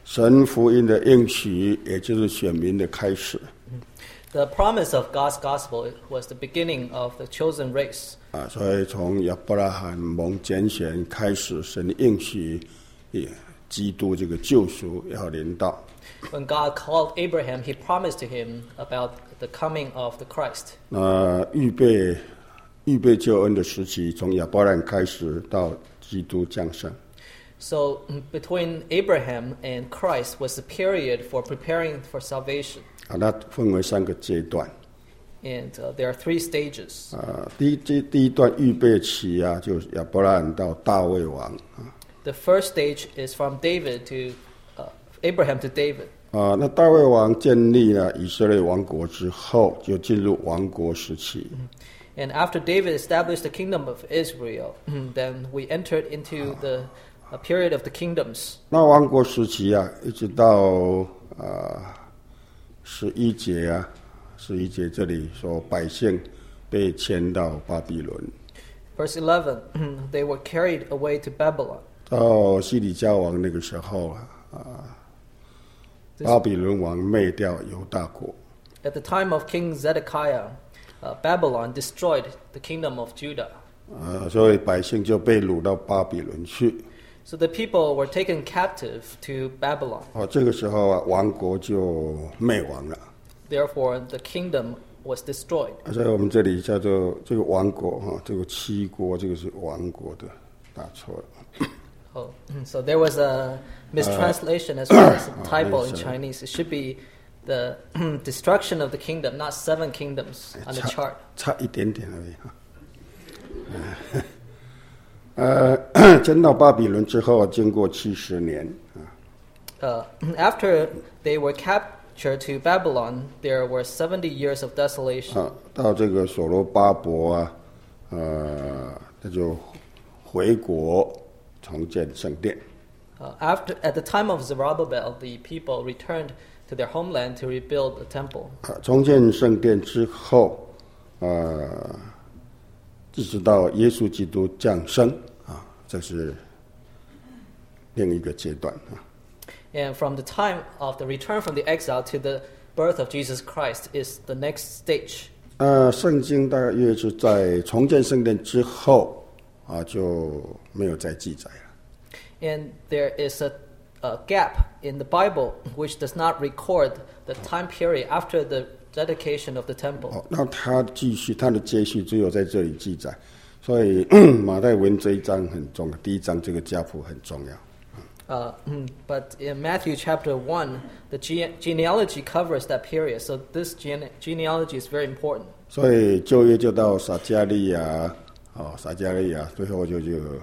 神福音的应许，也就是选民的开始。 The promise of God's gospel was the beginning of the chosen race. 所以从亚伯拉罕蒙拣选开始，神应许基督这个救赎要临到。 When God called Abraham, he promised to him about the coming of the Christ. 预备救恩的时期，从亚伯拉罕开始到基督降生。 So between Abraham and Christ was the period for preparing for salvation. 它分为3个阶段。 And there are 3 stages. 第一段预备期就是亚伯拉罕到大卫王。 The first stage is from David to Abraham to David. 那大卫王建立了以色列王国之后，就进入王国时期。 And after David established the kingdom of Israel, then we entered into the period of the kingdoms. 那王国时期一直到11节11节这里说百姓被迁到巴比伦。 Verse 11, they were carried away to Babylon. 到西底家王那个时候巴比伦王灭掉犹大国。 At the time of King Zedekiah, Babylon destroyed the kingdom of Judah. 所以百姓就被掳到巴比伦去。 So the people were taken captive to Babylon. 这个时候王国就灭亡了。 Therefore, the kingdom was destroyed. 所以我们这里叫做这个王国这个七国，这个是王国的，打错了。 So there was a mistranslation as well as a typo in Chinese. It should be the destruction of the kingdom, not 7 kingdoms on the chart. 差一点点而已迁到巴比伦之后，经过70年。 After they were captured to Babylon, there were 70 years of desolation. 到这个所罗巴伯他就回国重建圣殿。 At the time of Zerubbabel, the people returned to their homeland to rebuild the temple. 重建圣殿之后，一直到耶稣基督降生这是另一个阶段。 And from the time of the return from the exile to the birth of Jesus Christ is the next stage. 圣经大约是在重建圣殿之后就没有再记载了。 And there is a gap in the Bible which does not record the time period after the dedication of the temple. 那他的接续只有在这里记载，所以马太文这一章很重要，第一章这个家谱很重要。 But in Matthew chapter 1, the genealogy covers that period, so this genealogy is very important. 所以旧约就到撒迦利亚，最后就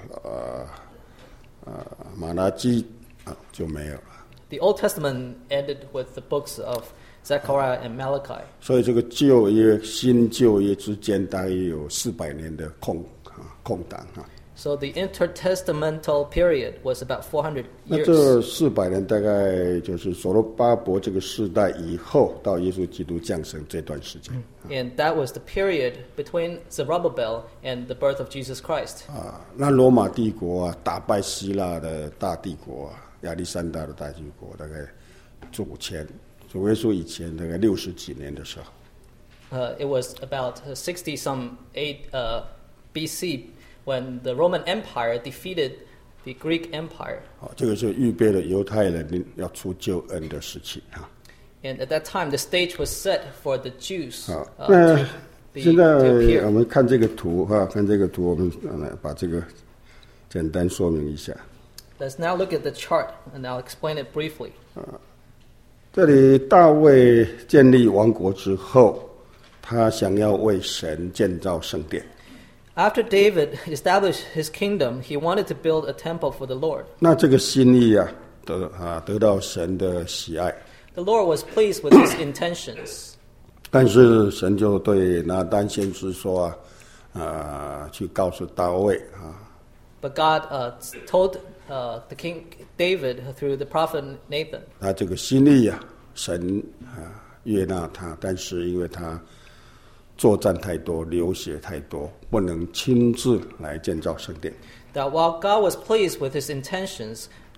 马拉基就没有了。 The Old Testament ended with the books of Zechariah and Malachi. 所以这个旧约、新旧约之间大约有400年的空档。 So the intertestamental period was about 400 years. 那这400年大概就是所罗巴伯这个世代以后到耶稣基督降生这段时间。 And that was the period between Zerubbabel and the birth of Jesus Christ. 那罗马帝国打败希腊的大帝国亚历山大的大帝国，大概主耶稣以前大概60几年的时候。 It was about 60 some BC when the Roman Empire defeated the Greek Empire. 这个是预备了犹太人要出救恩的时期。 And at that time, the stage was set for the Jews to 现在 appear. 我们看这个图我们把这个简单说明一下。 Let's now look at the chart, and I'll explain it briefly. 这里大卫建立王国之后，他想要为神建造圣殿。 After David established his kingdom, he wanted to build a temple for the Lord. 那这个心意得到神的喜爱。 The Lord was pleased with his intentions. 但是神就对拿单先知说去告诉大卫 But God told the King David through the prophet Nathan. 他这个心意神悦纳他，但是因为他作战太多，流血太多，不能亲自来建造圣殿。 That while God was pleased with his intentions,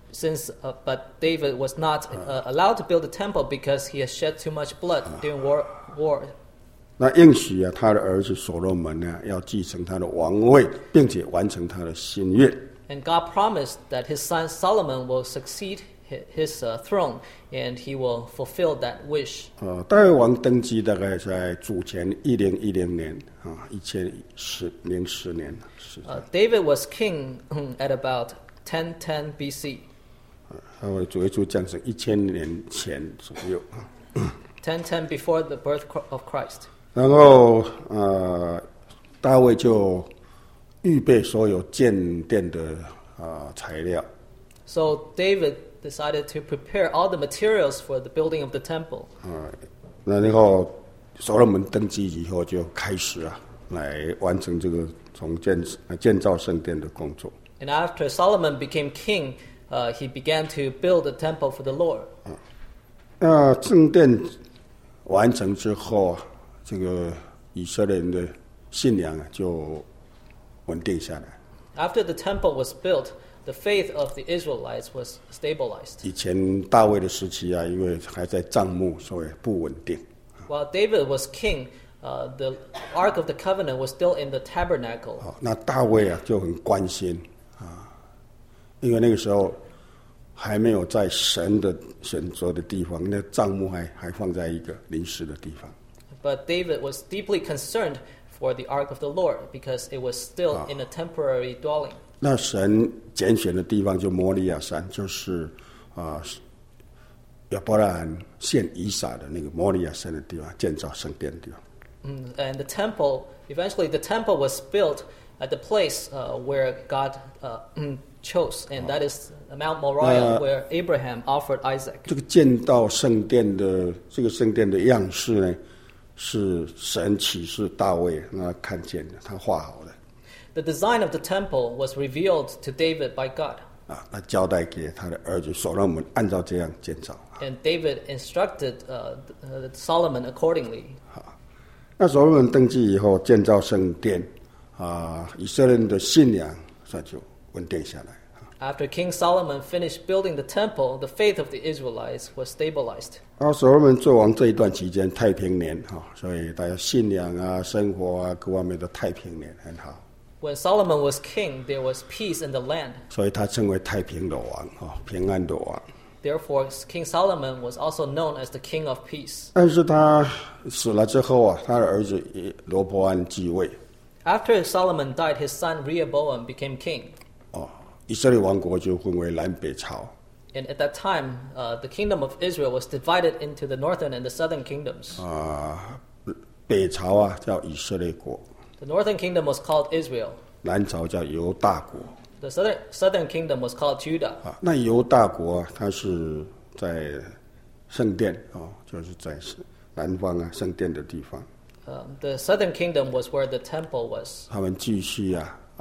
But David was not allowed to build the temple because he has shed too much blood during war. 那应许啊，他的儿子所罗门呢，要继承他的王位，并且完成他的心愿。 And God promised that his son Solomon will succeed his throne, and he will fulfill that wish. 大卫王登基大概在主前1010年啊，1010年。 David was king at about 1010 BC. 主耶稣降生1000年前左右。 1010 before the birth of Christ. 然后大卫就预备所有建殿的材料。 So David decided to prepare all the materials for the building of the temple. 然后所罗门登基以后，就开始来完成这个建造圣殿的工作。 And after Solomon became king, he began to build a temple for the Lord. 圣殿完成之后这个以色列人的信仰就稳定下来。 After the temple was built, the faith of the Israelites was stabilized. 以前大卫的时期因为还在帐幕，所以不稳定。 While David was king, the Ark of the Covenant was still in the tabernacle. 那大卫就很关心因为那个时候还没有在神的选择的地方，那帐幕还放在一个临时的地方。 But David was deeply concerned for the Ark of the Lord because it was still in a temporary dwelling. 那神拣选的地方就摩利亚山，就是亚伯拉罕献以撒的那个摩利亚山的地方，建造圣殿的地方。 And the temple, eventually the temple was built at the place where God chose, and that is Mount Moriah, where Abraham offered Isaac. 这个建造圣殿的这个圣殿的样式呢，是神启示大卫那看见的，他画好的。 The design of the temple was revealed to David by God. 他交代给他的儿子所罗门，按照这样建造。 And David instructed Solomon accordingly. 那所罗门登基以后，建造圣殿以色列人的信仰算就稳定下来。 After King Solomon finished building the temple, the faith of the Israelites was stabilized. 所罗门做王这一段期间，太平年所以大家信仰生活各方面的太平年很好。 When Solomon was king, there was peace in the land. 所以他称为太平的王平安的王。 Therefore, King Solomon was also known as the King of Peace. 但是他死了之后他的儿子罗波安继位。 After Solomon died, his son Rehoboam became king. 以色列王国就分为南北朝。 And at that time, the kingdom of Israel was divided into the northern and the southern kingdoms. 北朝叫以色列国。 The northern kingdom was called Israel. 南朝叫犹大国。 The southern kingdom was called Judah. 那犹大国它是在圣殿就是在南方圣殿的地方。 The southern kingdom was where the temple was. 他们继续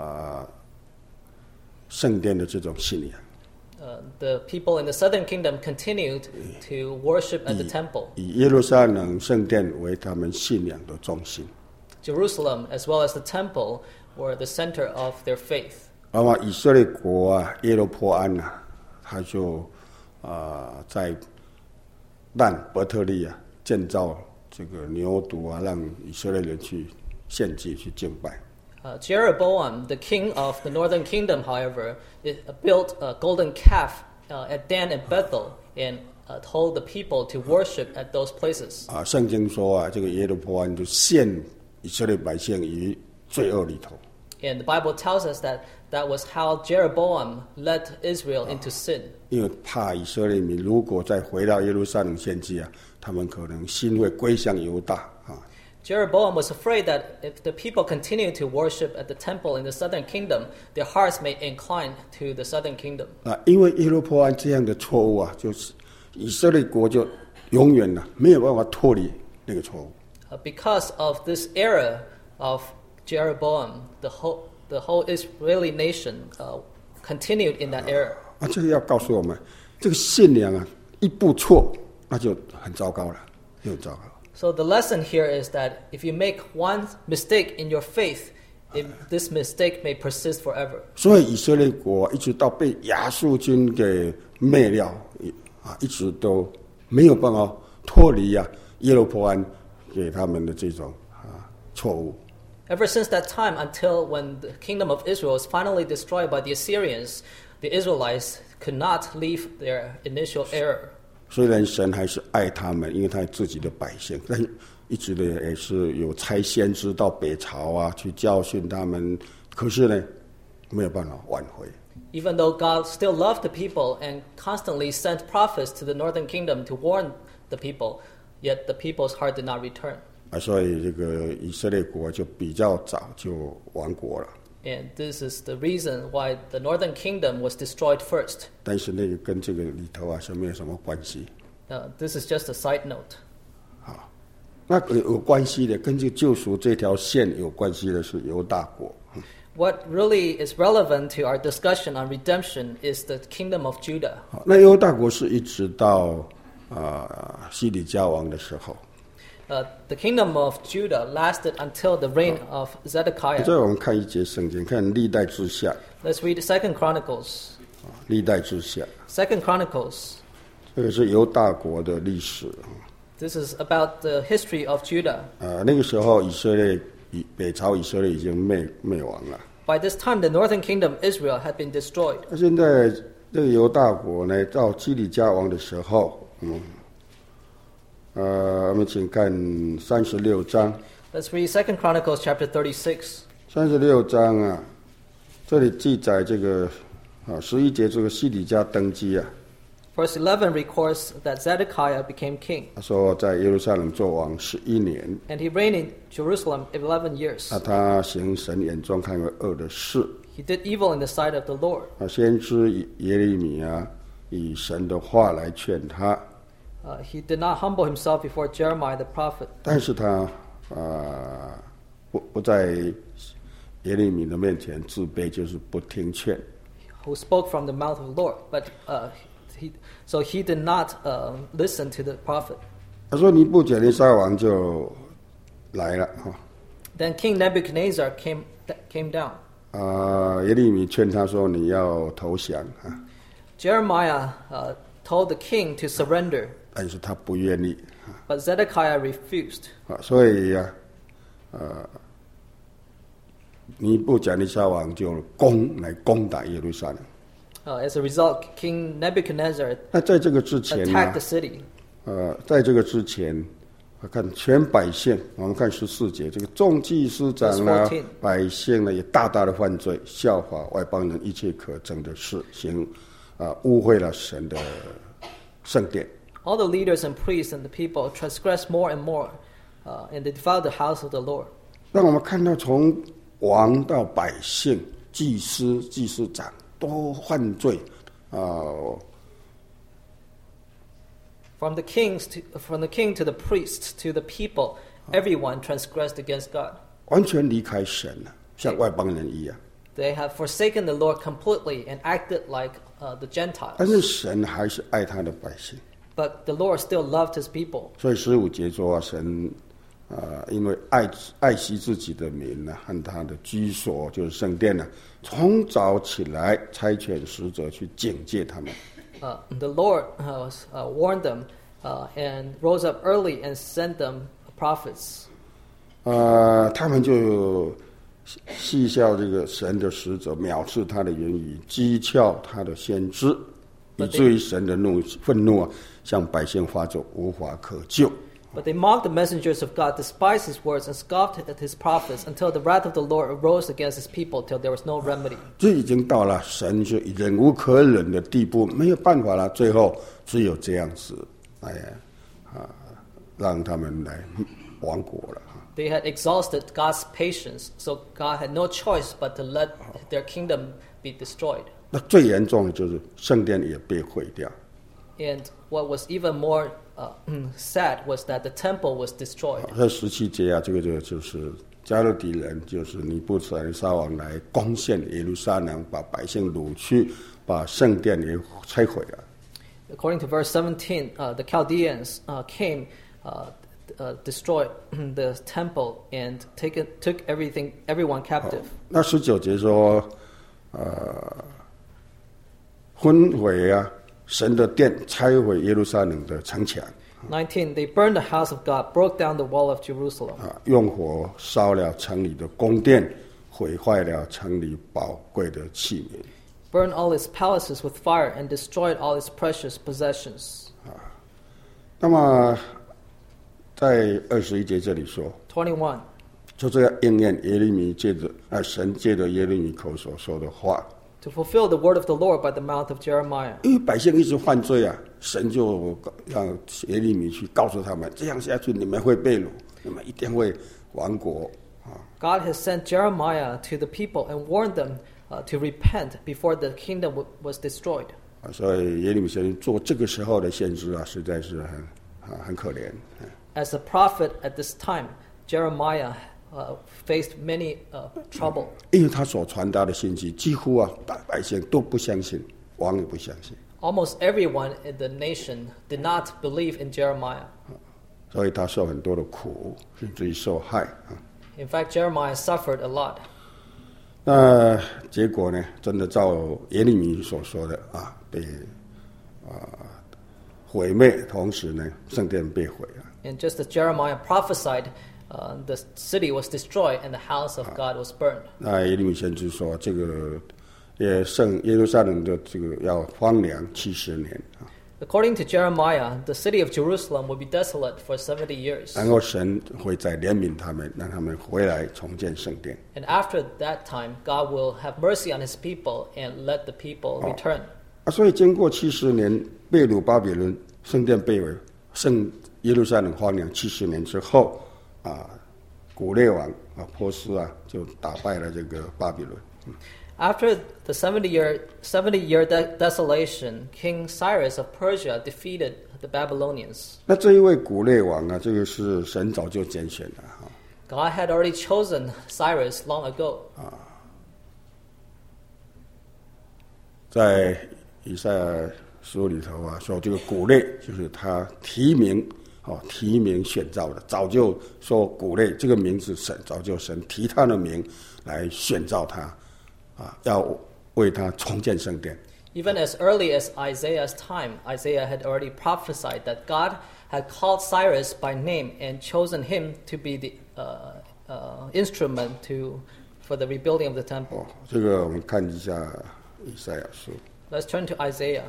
圣殿的这种信仰。 The people in the southern kingdom continued to worship at the temple. 以耶路撒冷圣殿为他们信仰的中心。 Jerusalem, as well as the temple, were the center of their faith. 以色列国耶罗波安他就在但伯特利建造这个牛犊让以色列人去献祭去敬拜。 Jeroboam, the king of the northern kingdom, however, built a golden calf at Dan and Bethel and told the people to worship at those places. 圣经说这个耶罗波安就陷以色列百姓于罪恶里头。 And the Bible tells us that was how Jeroboam led Israel into sin. 因为怕以色列民如果再回到耶路撒冷献祭他们可能心会归向犹大 Jeroboam was afraid that if the people continue to worship at the temple in the southern kingdom, their hearts may incline to the southern kingdom. 因为耶罗波安这样的错误就是以色列国就永远没有办法脱离那个错误。 Because of this error of Jeroboam, the whole Israeli nation continued in that error. 这个要告诉我们，这个信仰一步错，那就很糟糕了，就很糟糕。 So the lesson here is that if you make one mistake in your faith, this mistake may persist forever. 所以以色列国一直到被亚述军给灭了一直都没有办法脱离耶罗波安给他们的这种错误。 Ever since that time until when the kingdom of Israel was finally destroyed by the Assyrians, the Israelites could not leave their initial error. 虽然神还是爱他们，因为他自己的百姓，但一直的也是有差先知到北朝去教训他们，可是呢，没有办法挽回。 Even though God still loved the people and constantly sent prophets to the northern kingdom to warn the people, yet the people's heart did not return. 所以这个以色列国就比较早就亡国了。 And this is the reason why the northern kingdom was destroyed first. 但是那个跟这个里头是没有什么关系。 This is just a side note. 好，那有关系的，跟这个救赎这条线有关系的是犹大国。 What really is relevant to our discussion on redemption is the kingdom of Judah. 好，那犹大国是一直到西底家王的时候。 The kingdom of Judah lasted until the reign of Zedekiah. 这我们看一节圣经，看历代志下。 Let's read 2 Chronicles. 历代志下。 2 Chronicles. 这个是犹大国的历史。 This is about the history of Judah. 那个时候以色列北朝以色列已经灭亡了。 By this time, the northern kingdom Israel had been destroyed. 那现在这个犹大国呢，到西底家王的时候，我们请看36章。 Let's read 2 Chronicles chapter 36. 36章这里记载这个11节这个西底家登基 Verse 11 records that Zedekiah became king. 他说在耶路撒冷做王11年。 And he reigned in Jerusalem 11 years. 他行神眼中看为恶的事。 He did evil in the sight of the Lord. 先知耶利米以神的话来劝他。 He did not humble himself before Jeremiah the prophet. 但是他不在耶利米的面前自卑，就是不听劝。 Who spoke from the mouth of the Lord, but so he did not listen to the prophet. 他说尼布甲尼撒王就来了 Then King Nebuchadnezzar came down. 耶利米劝他说你要投降 Jeremiah told the king to surrender. 但是他不愿意。 But Zedekiah refused. 所以尼布甲尼撒王就来攻打耶路撒冷。 As a result, King Nebuchadnezzar 那在这个之前 attacked the city. 在这个之前，看全百姓，我们看14节，这个众祭司长百姓呢也大大的犯罪，效法外邦人一切可憎的事，污秽了神的圣殿。 All the leaders and priests and the people transgressed more and more, and they defiled the house of the Lord. 让我们看到从王到百姓、祭司长都犯罪 From the king to the priests to the people, everyone transgressed against God. 完全离开神了，像外邦人一样。 They have forsaken the Lord completely and acted like the Gentiles. 但是神还是爱他的百姓。 But the Lord still loved his people. 所以15节说神因为爱惜自己的民和他的居所就是圣殿从早起来差遣使者去警戒他们。 The Lord warned them and rose up early and sent them prophets. 他们就戏笑这个神的使者，藐视他的言语，讥诮他的先知，以至于神的愤怒向百姓发作，无法可救。 But they mocked the messengers of God, despised his words, and scoffed at his prophets, until the wrath of the Lord arose against his people, till there was no remedy. 这已经到了神就忍无可忍的地步，没有办法了，最后只有这样子，让他们来亡国了。 They had exhausted God's patience, so God had no choice but to let their kingdom be destroyed. 那最严重的就是圣殿也被毁掉。 And what was even more sad was that the temple was destroyed. 在17节这个就是加勒底人，就是尼布甲尼撒王来攻陷耶路撒冷，把百姓掳去，把圣殿也拆毁了。 According to verse 17, the Chaldeans came destroyed the temple and took everyone captive. 那19节说，焚毁啊神的殿，拆毁耶路撒冷的城墙。 19, they burned the house of God, broke down the wall of Jerusalem. 用火烧了城里的宫殿，毁坏了城里宝贵的器皿。 Burned all its palaces with fire and destroyed all its precious possessions. 那么在21节这里说 21, 就这样应验耶利米神借着耶利米口所说的话。 to fulfill the word of the Lord by the mouth of Jeremiah. 因为百姓一直犯罪啊，神就让耶利米去告诉他们，这样下去你们会被掳，你们一定会亡国。 God has sent Jeremiah to the people and warned them to repent before the kingdom was destroyed. 所以耶利米先做这个时候的先知啊，实在是很可怜。 As a prophet at this time, Jeremiah faced many trouble. 因为他所传达的信息，几乎啊百姓都不相信，王也不相信。 Almost everyone in the nation did not believe in Jeremiah. 所以他受很多的苦，甚至于受害啊。 In fact, Jeremiah suffered a lot. 那结果呢？真的照耶利米所说的啊，被毁灭，同时呢，圣殿被毁了。 And just as Jeremiah prophesied, the city was destroyed and the house of God was burned. 那耶利米先知说，这个耶路撒冷的这个要荒凉70年啊。 According to Jeremiah, the city of Jerusalem will be desolate for 70 years. 然后神会再怜悯他们，让他们回来重建圣殿。 And after that time, God will have mercy on His people and let the people return. 所以经过70年被掳巴比伦，圣殿被毁，耶路撒冷荒凉70年之后啊，古列王波斯啊就打败了这个巴比伦。 After the 70-year desolation, King Cyrus of Persia defeated the Babylonians. 那这一位古列王啊，这个是神早就拣选的哈。 God had already chosen Cyrus long ago. 在以赛亚书里头啊，说这个古列就是他提名选召的，早就说古列这个名字早就神提他的名来选召他。要为他重建圣殿。 Even as early as Isaiah's time, Isaiah had already prophesied that God had called Cyrus by name and chosen him to be the instrument for the rebuilding of the temple. 这个我们看一下以赛亚书。 Let's turn to Isaiah.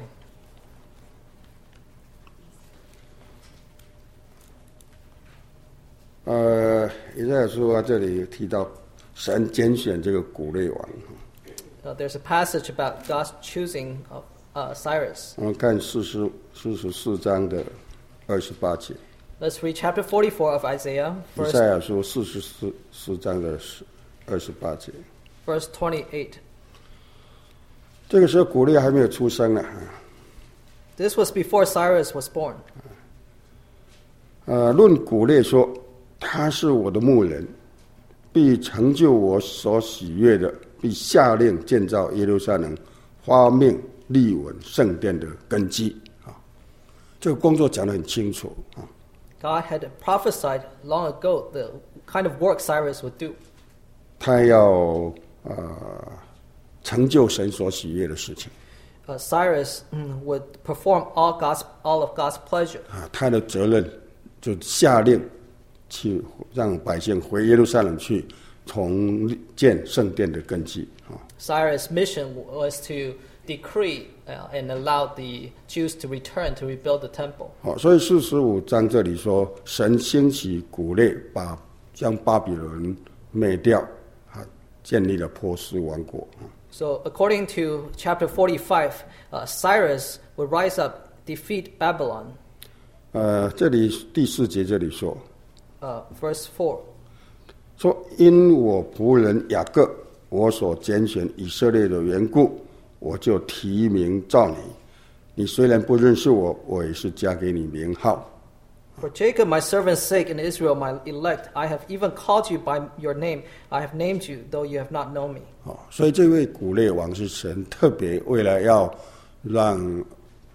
以赛亚书啊，这里提到神拣选这个古列王。 There's a passage about God's choosing of Cyrus. 我们看44章的28节。 Let's read chapter 44 of Isaiah. 以赛亚书44章的28节。 Verse 28. 这个时候古列还没有出生呢。 This was before Cyrus was born. 论古列说，他是我的牧人，必成就我所喜悦的。必下令建造耶路撒冷，发命立稳圣殿的根基啊！这个工作讲得很清楚啊。 God had prophesied long ago the kind of work Cyrus would do. 他要成就神所喜悦的事情。 Cyrus would perform all of God's pleasure. 他的责任就下令去让百姓回耶路撒冷去。重建圣殿的根基。 Cyrus' mission was to decree and allow the Jews to return to rebuild the temple. 所以45章这里说，神兴起古列，将巴比伦灭掉，建立了波斯王国。 So according to chapter 45, Cyrus would rise up, defeat Babylon. 这里第4节这里说 ，verse 4. 说因我仆人雅各，我所拣选以色列的缘故，我就提名召你。你虽然不认识我，我也是加给你名号。 For Jacob my servant's sake and Israel my elect, I have even called you by your name. I have named you, though you have not known me. 所以这位古列王是神特别为了要让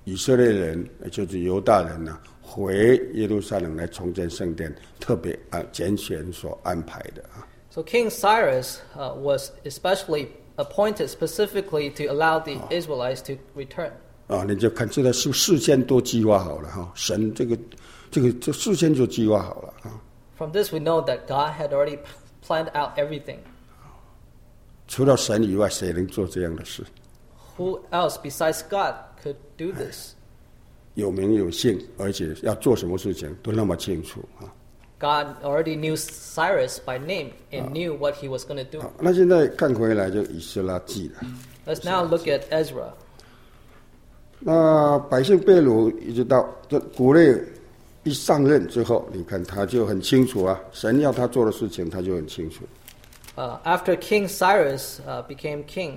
以色列人，就是犹大人呢，回耶路撒冷来重建圣殿，特别拣选所安排的啊。 So King Cyrus was especially appointed specifically to allow the Israelites to return. 你就看这个是事先都计划好了哈，神这事先就计划好了啊。 From this we know that God had already planned out everything. 除了神以外，谁能做这样的事？ Who else besides God could do this? 有名有姓，而且要做什么事情都那么清楚啊。 God already knew Cyrus by name and knew what he was going to do. 好，那现在看回来就以斯拉记了。 Let's now look at Ezra. 那百姓被掳，一直到这古列一上任之后，你看他就很清楚啊，神要他做的事情，他就很清楚。 After King Cyrus became king,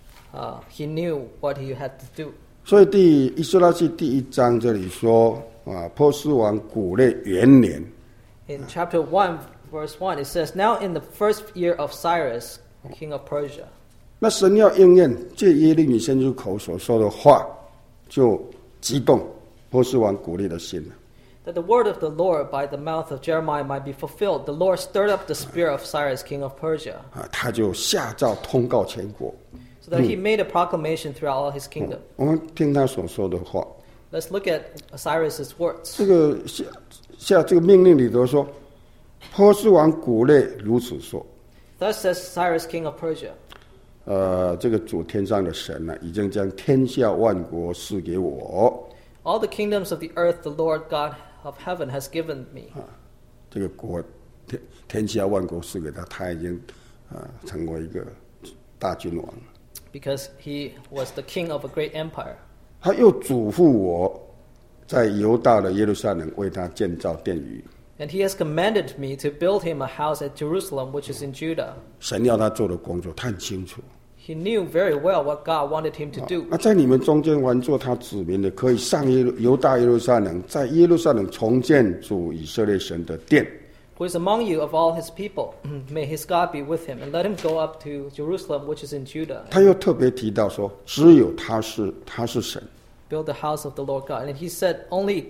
he knew what he had to do. 所以以斯拉记第1章这里说波斯王古列元年。 In chapter 1, verse 1, it says, Now in the first year of Cyrus, king of Persia. 那神要应验借耶利米先知口所说的话，就激动波斯王古列的心了。 That the word of the Lord by the mouth of Jeremiah might be fulfilled, the Lord stirred up the spirit of Cyrus, king of Persia. 他就下诏通告全国。 So that he made a proclamation throughout all his kingdom. 我们听他所说的话。 Let's look at Cyrus's words. 这个下这个命令里头说，波斯王古列如此说。 Thus says Cyrus, king of Persia. 这个主天上的神呢，已经将天下万国赐给我。 All the kingdoms of the earth, the Lord God of heaven has given me. 这个国天下万国赐给他，他已经成为一个大君王。 Because he was the king of a great empire. 他又嘱咐我，在犹大的耶路撒冷为他建造殿宇。 And he has commanded me to build him a house at Jerusalem, which is in Judah. 神要他做的工作，他很清楚。 He knew very well what God wanted him to do. 那在你们中间凡做他子民的，可以上犹大耶路撒冷，在耶路撒冷重建主以色列神的殿。 Who is among you of all his people? May his God be with him, and let him go up to Jerusalem, which is in Judah. 他又特别提到说，只有他是神。 Build the house of the Lord God. And he said, only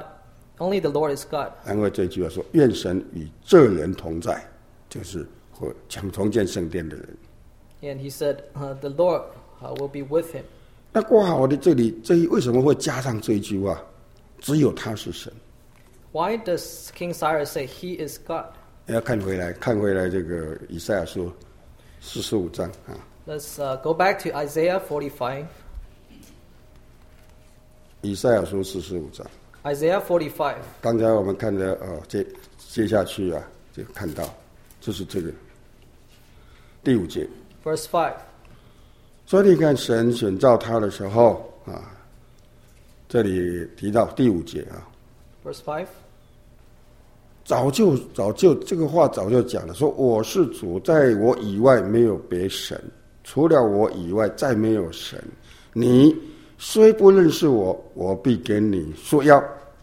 the Lord is God. 因为这句话说，愿神与这人同在，就是想重建圣殿的人。 And he said, the Lord will be with him. 那括号的这里，为什么会加上这一句话？只有他是神。 Why does King Cyrus say he is God? 要看回来这个以赛亚书45章啊。 Let's go back to Isaiah 45. 以赛亚书45章。 Isaiah 45. 刚才我们看的接下去啊，就看到，就是这个第5节。 Verse 5. 所以你看，神选召他的时候啊，这里提到第5节啊。 Verse 5. 早就这个话早就讲了，说我是主，在我以外没有别神，除了我以外再没有神。你虽不认识我，我必给你束腰。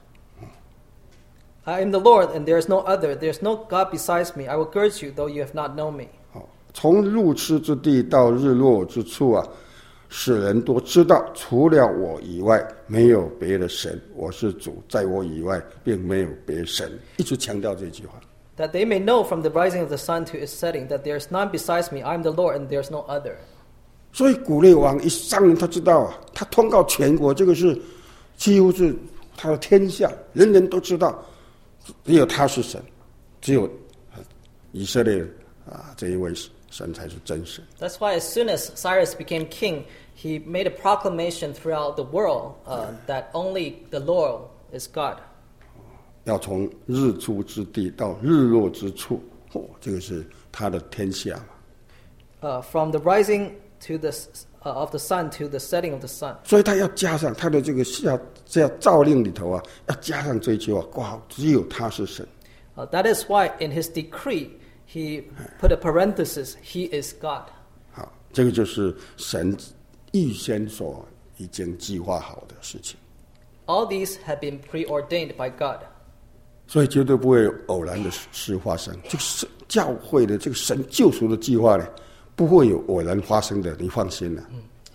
I am the Lord, and there is no other. There is no God besides me. I will gird you, though you have not known me. 从入吃之地到日落之处啊，使人都知道，除了我以外没有别的神。我是主，在我以外并没有别神。一直强调这句话。 That they may know from the rising of the sun to its setting that there is none besides me. I am the Lord, and there is no other. 所以古列王一上任，他知道啊，他通告全国，这个是几乎是他的天下，人人都知道，只有他是神，只有以色列这一位神才是真神。 That's why as soon as Cyrus became king, he made a proclamation throughout the world that only the Lord is God. 要从日出之地到日落之处，这个是他的天下嘛。 From the rising to of the sun to the setting of the sun. 所以他要加上他的这个诏令里头啊，要加上这句话，挂号只有他是神。 That is why in his decree he put a parenthesis, he is God. 好，这个就是神预先所已经计划好的事情。 All these have been preordained by God. 所以绝对不会有偶然的事发生。这个教会的这个神救赎的计划呢，不会有偶然发生的，你放心了。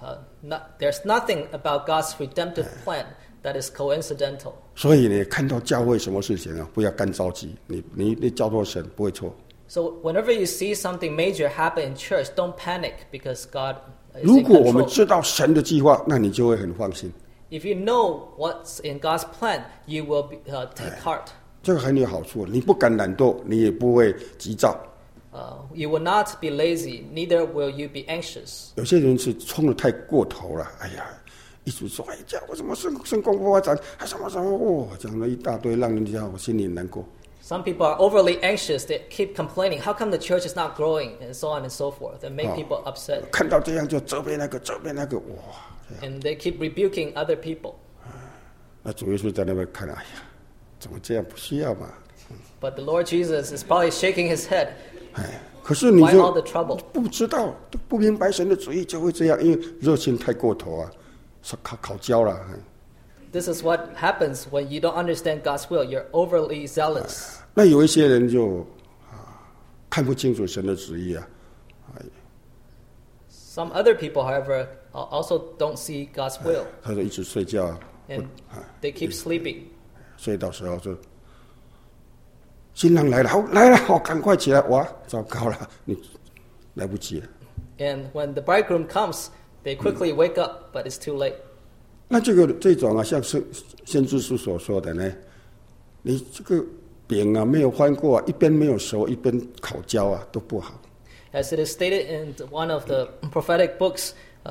there's nothing about God's redemptive plan that is coincidental. 所以呢，看到教会什么事情啊，不要干着急，你交托神不会错。 So whenever you see something major happen in church, don't panic because God is 如 in 果我们 control. 知道神的计划，那你就会很放心。 If you know what's in God's plan, you will take heart. 这个很有好处，你不敢懒惰，你也不会急躁。 You will not be lazy, neither will you be anxious. 有些人是冲得太过头了，哎呀，一直说，哎，这为什么圣公不发展，还什么什么，哇，讲了一大堆，让人家我心里难过。 Some people are overly anxious. They keep complaining. How come the church is not growing, and so on and so forth, and make people upset. 看到这样就责备那个，哇！ And they keep rebuking other people. 那主耶稣在那边看，哎呀，怎么这样？不需要嘛。 But the Lord Jesus is probably shaking his head. 哎，可是你 Why 就 all the trouble? 不知道，不明白神的旨意，就会这样，因为热情太过头啊，烤焦了。 This is what happens when you don't understand God's will. You're overly zealous. 那有一些人就看不清楚神的旨意啊。 Some other people, however, also don't see God's will, 他就一直睡觉， and they keep sleeping. 睡到时候就新郎来了，好来了，好赶快起来！哇，糟糕了，你来不及了。 And when the bridegroom comes, they quickly wake up, but it's too late. 那这种啊，像先知书所说的呢，你这个饼啊没有翻过啊，一边没有熟，一边烤焦啊，都不好。 As it is stated in one of the prophetic books,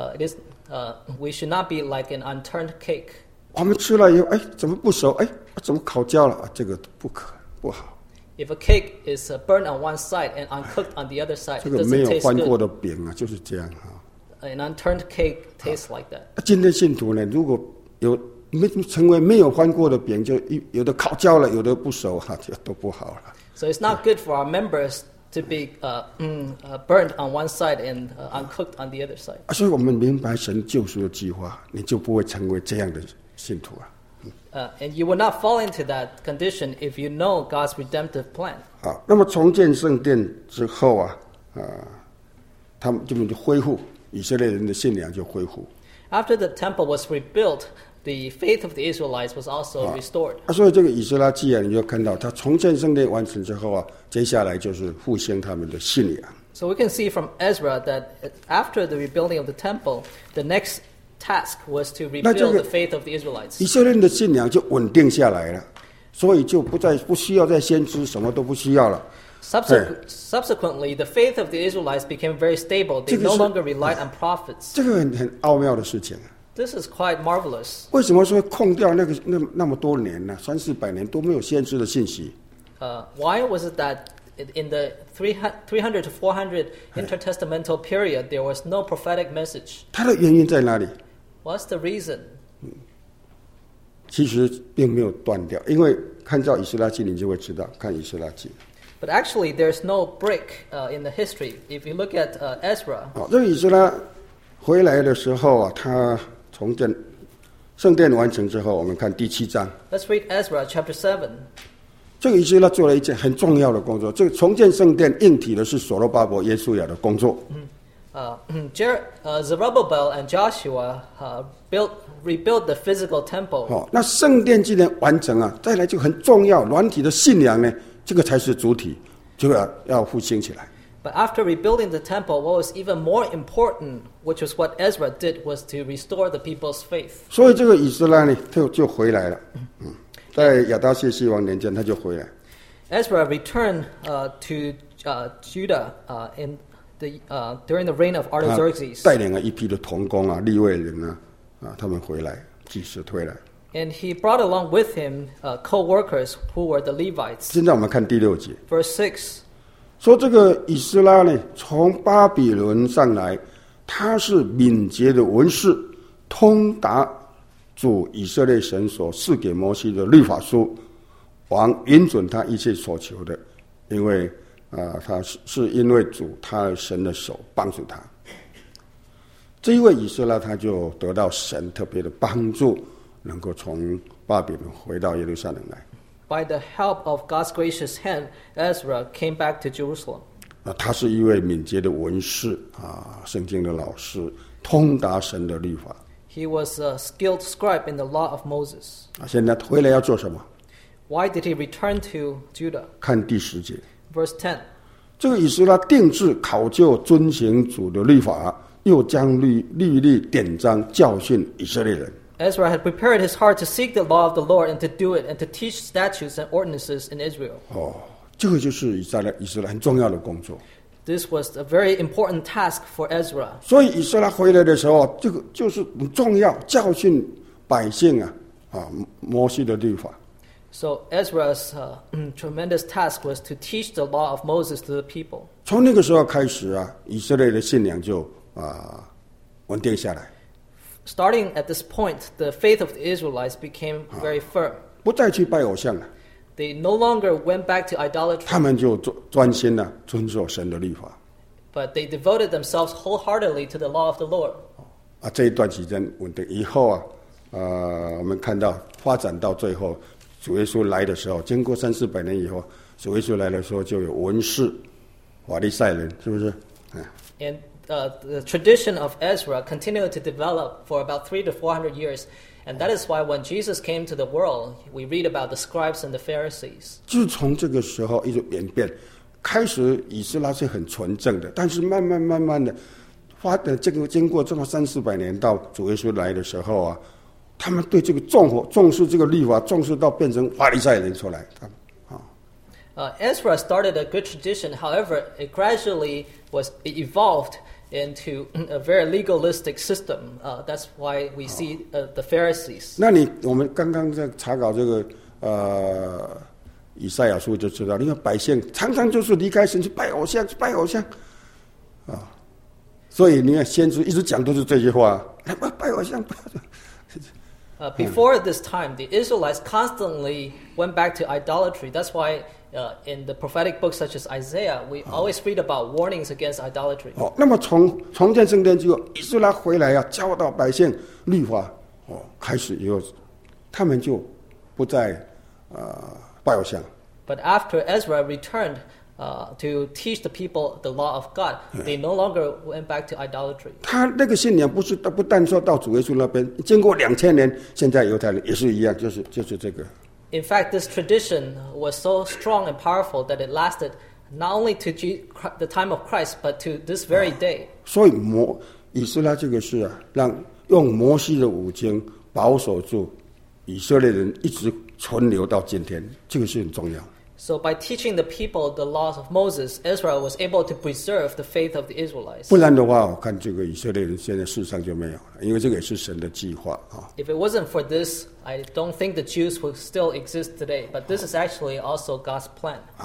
we should not be like an unturned cake. 我们吃了以后，哎，怎么不熟？哎，怎么烤焦了？啊，这个不好。 If a cake is burned on one side and uncooked on the other side, 这 it 个没 doesn't 有 taste 翻过 good. 的饼啊，就是这样哈。 An unturned cake tastes like that. 今天信徒呢，如果成为没有翻过的饼，就有的烤焦了，有的不熟哈，就都不好了。 So it's not good for our members to be burned on one side and uncooked on the other side. 所以我们明白神救赎的计划，你就不会成为这样的信徒啊。 And you will not fall into that condition if you know God's redemptive plan. 好，那么重建圣殿之后啊，他们就恢复以色列人的信仰就恢复。 After the temple was rebuilt, the faith of the Israelites was also restored. 所以这个以斯拉记啊，你就看到他重建圣殿完成之后啊，接下来就是复兴他们的信仰。 So we can see from Ezra that after the rebuilding of the temple, the next task was to rebuild the faith of the Israelites. 以色列人的信仰就稳定下来了，所以就不需要再先知，什么都不需要了。 Subsequently, the faith of the Israelites became very stable. They no longer relied on prophets. 这个很奥妙的事情。 This is quite marvelous. 为什么说空掉那么多年呢？300-400年都没有先知的信息。 Why was it that in the 300 to 400 intertestamental period there was no prophetic message? 它的原因在哪里？ What's the reason? 其实并没有断掉，因为看到以斯拉记，你就会知道，看以斯拉记。 But actually, there's no break in the history. If you look at Ezra, 这个以斯拉回来的时候啊，他重建圣殿完成之后，我们看第7章。 let's read Ezra chapter 7. 这个以斯拉做了一件很重要的工作。这个重建圣殿硬体的是所罗巴伯、耶稣亚的工作。 Zerubbabel and Joshua rebuilt the physical temple. 那圣殿既然完成啊，再来就很重要，软体的信仰呢，这个才是主体，就要复兴起来。 But after rebuilding the temple, what was even more important, which was what Ezra did, was to restore the people's faith. 所以这个以斯拉呢，就回来了。在亚达谢西王年间，他就回来。 Ezra returned to Judah during the reign of Artaxerxes. 带领了一批的同工啊、利未人啊，他们回来，祭司回来。 And he brought along with him co-workers who were the Levites. 现在我们看第6节， Verse 6. 说这个以斯拉呢，从巴比伦上来，他是敏捷的文士，通达主以色列神所赐给摩西的律法书，王允准他一切所求的，因为他是因为主他神的手帮助他。这一位以斯拉他就得到神特别的帮助，能够从巴比伦回到耶路撒冷来。 By the help of God's gracious hand, Ezra came back to Jerusalem. 他是一位敏捷的文士圣经的老师， 通达神的律法。 He was a skilled scribe in the law of Moses. 现在回来要做什么？ Why did he return to Judah? 看第10节， Verse 10. 这个以斯拉定志考究遵行主的律法，又将律例典章教训以色列人。 Ezra had prepared his heart to seek the law of the Lord and to do it and to teach statutes and ordinances in Israel. 这个就是以色列很重要的工作。 This was a very important task for Ezra. 所以以色列回来的时候，这个就是很重要，教训百姓摩西的律法。 So Ezra's tremendous task was to teach the law of Moses to the people. 从那个时候开始以色列的信仰就稳定下来， Starting at this point, the faith of the Israelites became very firm. 不再去拜偶像了， They no longer went back to idolatry, 他们就专心遵守神的律法。 but they devoted themselves wholeheartedly to the law of the Lord. 这一段时间稳定以后我们看到发展到最后，主耶稣来的时候，经过300-400年以后，主耶稣来的时候就有文士、法利赛人，是不是？ And the tradition of Ezra continued to develop for about 300 to 400 years. And that is why when Jesus came to the world, we read about the scribes and the Pharisees. 就从这个时候一直演变，开始以色列是很纯正的，但是慢慢的经过这么300-400年，到主耶稣来的时候他们对这个重视这个律法，重视到变成法利赛人出来。 Ezra started a good tradition. However, it gradually evolved into a very legalistic system. That's why we see the Pharisees. 我们刚刚在查考这个以赛亚书就知道，因为百姓常常就是离开神去拜偶像，所以你看先知一直讲都是这句话，拜偶像。 Before this time, the Israelites constantly went back to idolatry. That's why in the prophetic books such as Isaiah, we always read about warnings against idolatry. 那么重建圣殿之后，以色列回来教导百姓律法，开始以后，他们就不再拜偶像。 But after Ezra returned to teach the people the law of God, they no longer went back to idolatry. 他那个信仰不但说到主耶稣那边，经过2000年，现在犹太人也是一样，就是这个。 In fact, this tradition was so strong and powerful that it lasted not only to the time of Christ, but to this very day. 所以以色列这个是让用摩西的五经保守住以色列人一直存留到今天，这个是很重要。 So by teaching the people the laws of Moses, Ezra was able to preserve the faith of the Israelites. 不然的话，我看这个以色列人现在世上就没有了，因为这个也是神的计划 If it wasn't for this, I don't think the Jews would still exist today. But this is actually also God's plan.